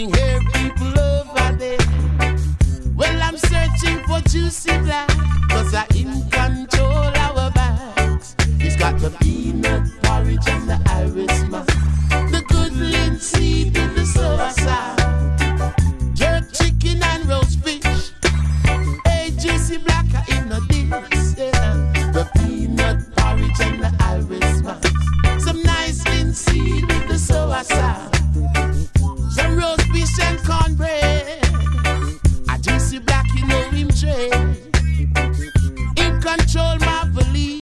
looking here, people over there. Well, I'm searching for juicy black, cause I in control our bags. He's got the peanut porridge and the iris mask, the good linseed in the saucer, jerk chicken and roast fish. Hey, juicy black in the dish, yeah. The peanut porridge and the iris mask, some nice linseed with the saucer, some roast fish and cornbread.